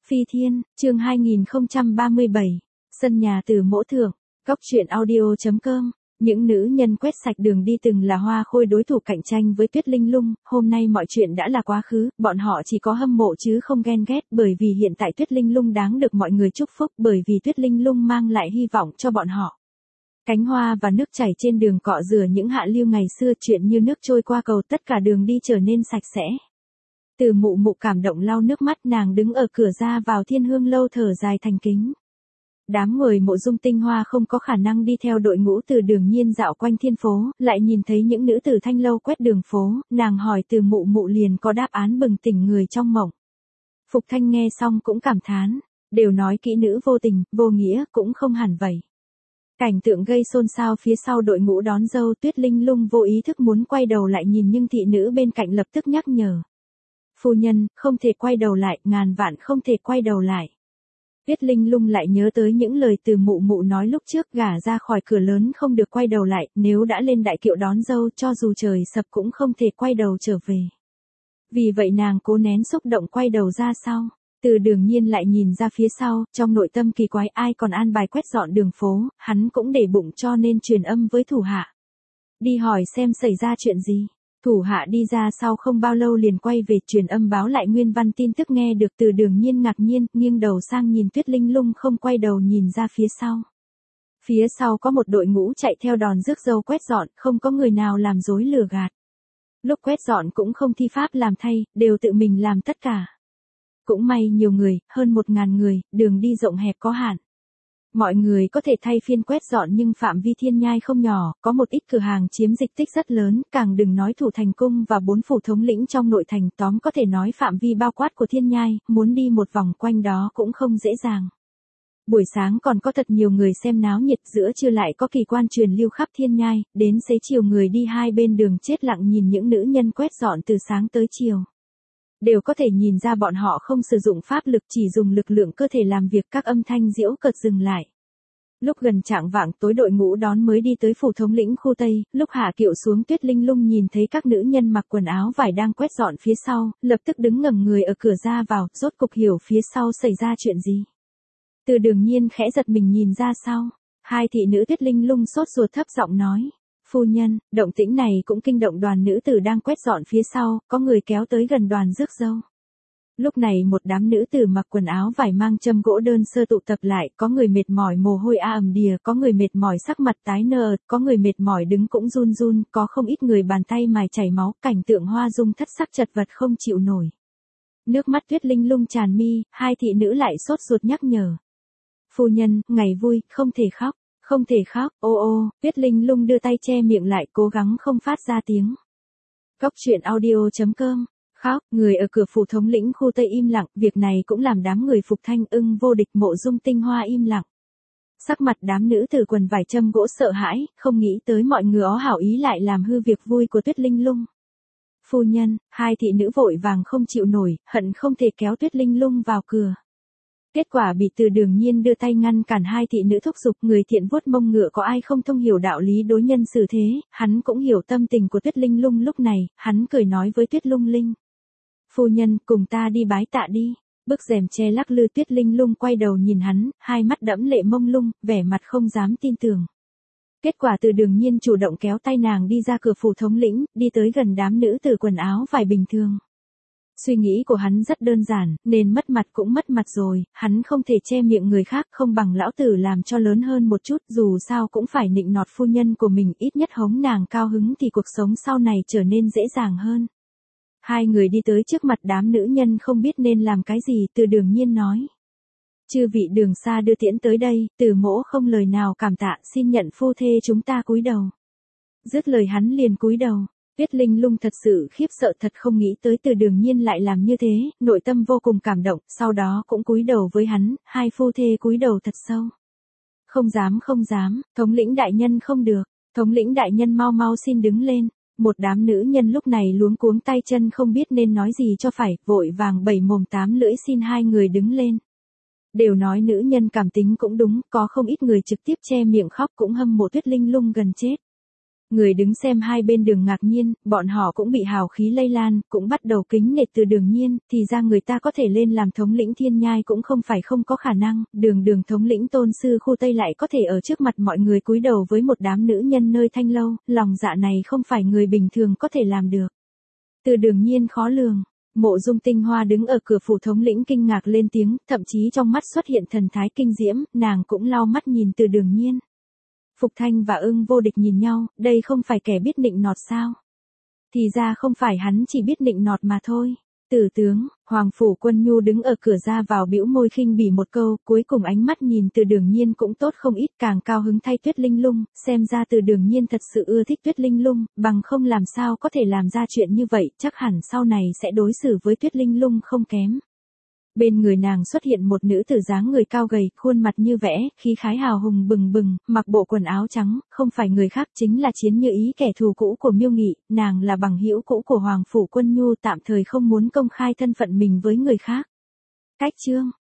Phi Thiên, chương 2037, sân nhà từ mỗ thượng, góc truyện audio.com. Những nữ nhân quét sạch đường đi từng là Hoa Khôi đối thủ cạnh tranh với Tuyết Linh Lung, hôm nay mọi chuyện đã là quá khứ, bọn họ chỉ có hâm mộ chứ không ghen ghét, bởi vì hiện tại Tuyết Linh Lung đáng được mọi người chúc phúc, bởi vì Tuyết Linh Lung mang lại hy vọng cho bọn họ. Cánh hoa và nước chảy trên đường cọ rửa những hạ lưu ngày xưa, chuyện như nước trôi qua cầu, tất cả đường đi trở nên sạch sẽ. Từ Mụ Mụ cảm động lau nước mắt, nàng đứng ở cửa ra vào Thiên Hương lâu thở dài thành kính. Đám người Mộ Dung Tinh Hoa không có khả năng đi theo đội ngũ Từ Đường Nhiên dạo quanh thiên phố, lại nhìn thấy những nữ tử Thanh lâu quét đường phố, nàng hỏi Từ Mụ Mụ liền có đáp án bừng tỉnh người trong mộng. Phục Thanh nghe xong cũng cảm thán, đều nói kỹ nữ vô tình, vô nghĩa, cũng không hẳn vậy. Cảnh tượng gây xôn xao phía sau đội ngũ đón dâu, Tuyết Linh Lung vô ý thức muốn quay đầu lại nhìn nhưng thị nữ bên cạnh lập tức nhắc nhở. Phu nhân, không thể quay đầu lại, ngàn vạn không thể quay đầu lại. Tuyết Linh Lung lại nhớ tới những lời Từ Mụ Mụ nói lúc trước, gả ra khỏi cửa lớn không được quay đầu lại, nếu đã lên đại kiệu đón dâu cho dù trời sập cũng không thể quay đầu trở về. Vì vậy nàng cố nén xúc động quay đầu ra sau. Từ Đường Nhiên lại nhìn ra phía sau, trong nội tâm kỳ quái ai còn an bài quét dọn đường phố, hắn cũng để bụng cho nên truyền âm với thủ hạ. Đi hỏi xem xảy ra chuyện gì. Thủ hạ đi ra sau không bao lâu liền quay về truyền âm báo lại nguyên văn tin tức nghe được. Từ Đường Nhiên ngạc nhiên, nghiêng đầu sang nhìn Tuyết Linh Lung không quay đầu nhìn ra phía sau. Phía sau có một đội ngũ chạy theo đòn rước dâu quét dọn, không có người nào làm dối lừa gạt. Lúc quét dọn cũng không thi pháp làm thay, đều tự mình làm tất cả. Cũng may nhiều người, hơn 1000 người, đường đi rộng hẹp có hạn. Mọi người có thể thay phiên quét dọn nhưng phạm vi Thiên Nhai không nhỏ, có một ít cửa hàng chiếm dịch tích rất lớn, càng đừng nói Thủ Thành Cung và 4 phủ thống lĩnh trong nội thành, tóm có thể nói phạm vi bao quát của Thiên Nhai, muốn đi một vòng quanh đó cũng không dễ dàng. Buổi sáng còn có thật nhiều người xem náo nhiệt, giữa trưa lại có kỳ quan truyền lưu khắp Thiên Nhai, đến xế chiều người đi hai bên đường chết lặng nhìn những nữ nhân quét dọn từ sáng tới chiều. Đều có thể nhìn ra bọn họ không sử dụng pháp lực, chỉ dùng lực lượng cơ thể làm việc, các âm thanh giễu cợt dừng lại. Lúc gần chạng vạng tối đội ngũ đón mới đi tới phủ thống lĩnh khu Tây, lúc hạ kiệu xuống Tuyết Linh Lung nhìn thấy các nữ nhân mặc quần áo vải đang quét dọn phía sau, lập tức đứng ngẩng người ở cửa ra vào, rốt cục hiểu phía sau xảy ra chuyện gì. Từ Đường Nhiên khẽ giật mình nhìn ra sau, hai thị nữ Tuyết Linh Lung sốt ruột thấp giọng nói. Phu nhân, động tĩnh này cũng kinh động đoàn nữ tử đang quét dọn phía sau, có người kéo tới gần đoàn rước dâu. Lúc này một đám nữ tử mặc quần áo vải mang châm gỗ đơn sơ tụ tập lại, có người mệt mỏi mồ hôi ầm đìa, có người mệt mỏi sắc mặt tái nhợt, có người mệt mỏi đứng cũng run run, có không ít người bàn tay mài chảy máu, cảnh tượng hoa dung thất sắc chật vật không chịu nổi. Nước mắt Tuyết Linh Lung tràn mi, hai thị nữ lại sốt ruột nhắc nhở. Phu nhân, ngày vui, không thể khóc. Không thể khóc, ô ô, Tuyết Linh Lung đưa tay che miệng lại cố gắng không phát ra tiếng. Góc truyện audio.com, khóc, người ở cửa phủ thống lĩnh khu Tây im lặng, việc này cũng làm đám người Phục Thanh Ưng vô địch Mộ Dung Tinh Hoa im lặng. Sắc mặt đám nữ tử quần vải châm gỗ sợ hãi, không nghĩ tới mọi người ó hảo ý lại làm hư việc vui của Tuyết Linh Lung. Phu nhân, hai thị nữ vội vàng không chịu nổi, hận không thể kéo Tuyết Linh Lung vào cửa. Kết quả bị Từ Đường Nhiên đưa tay ngăn cản, hai thị nữ thúc giục, người thiện vuốt mông ngựa, có ai không thông hiểu đạo lý đối nhân xử thế, hắn cũng hiểu tâm tình của Tuyết Linh Lung lúc này, hắn cười nói với Tuyết Lung Linh. Phu nhân, cùng ta đi bái tạ đi. Bức rèm che lắc lư, Tuyết Linh Lung quay đầu nhìn hắn, hai mắt đẫm lệ mông lung, vẻ mặt không dám tin tưởng. Kết quả Từ Đường Nhiên chủ động kéo tay nàng đi ra cửa phủ thống lĩnh, đi tới gần đám nữ tử quần áo vải bình thường. Suy nghĩ của hắn rất đơn giản, nên mất mặt cũng mất mặt rồi, hắn không thể che miệng người khác, không bằng lão tử làm cho lớn hơn một chút, dù sao cũng phải nịnh nọt phu nhân của mình, ít nhất hống nàng cao hứng thì cuộc sống sau này trở nên dễ dàng hơn. Hai người đi tới trước mặt đám nữ nhân không biết nên làm cái gì, Từ Đường Nhiên nói. Chư vị đường xa đưa tiễn tới đây, Từ mỗ không lời nào cảm tạ, xin nhận phu thê chúng ta cúi đầu. Dứt lời hắn liền cúi đầu. Tuyết Linh Lung thật sự khiếp sợ, thật không nghĩ tới Từ Đường Nhiên lại làm như thế, nội tâm vô cùng cảm động, sau đó cũng cúi đầu với hắn, hai phu thê cúi đầu thật sâu. Không dám không dám, thống lĩnh đại nhân không được, thống lĩnh đại nhân mau mau xin đứng lên. Một đám nữ nhân lúc này luống cuống tay chân không biết nên nói gì cho phải, vội vàng bảy mồm tám lưỡi xin hai người đứng lên. Đều nói nữ nhân cảm tính cũng đúng, có không ít người trực tiếp che miệng khóc cũng hâm mộ Tuyết Linh Lung gần chết. Người đứng xem hai bên đường ngạc nhiên, bọn họ cũng bị hào khí lây lan, cũng bắt đầu kính nể Từ Đường Nhiên, thì ra người ta có thể lên làm thống lĩnh Thiên Nhai cũng không phải không có khả năng, đường thống lĩnh tôn sư khu Tây lại có thể ở trước mặt mọi người cúi đầu với một đám nữ nhân nơi thanh lâu, lòng dạ này không phải người bình thường có thể làm được. Từ Đường Nhiên khó lường. Mộ Dung Tinh Hoa đứng ở cửa phủ thống lĩnh kinh ngạc lên tiếng, thậm chí trong mắt xuất hiện thần thái kinh diễm, nàng cũng lau mắt nhìn Từ Đường Nhiên. Phục Thanh và Ưng Vô Địch nhìn nhau, đây không phải kẻ biết nịnh nọt sao? Thì ra không phải hắn chỉ biết nịnh nọt mà thôi. Tử tướng, Hoàng Phủ Quân Nhu đứng ở cửa ra vào bĩu môi khinh bỉ một câu, cuối cùng ánh mắt nhìn Từ Đường Nhiên cũng tốt không ít, càng cao hứng thay Tuyết Linh Lung, xem ra Từ Đường Nhiên thật sự ưa thích Tuyết Linh Lung, bằng không làm sao có thể làm ra chuyện như vậy, chắc hẳn sau này sẽ đối xử với Tuyết Linh Lung không kém. Bên người nàng xuất hiện một nữ tử dáng người cao gầy, khuôn mặt như vẽ, khí khái hào hùng bừng bừng, mặc bộ quần áo trắng, không phải người khác chính là Chiến Như Ý, kẻ thù cũ của Miêu Nghị, nàng là bằng hữu cũ của Hoàng Phủ Quân Nhu, tạm thời không muốn công khai thân phận mình với người khác. Cách chương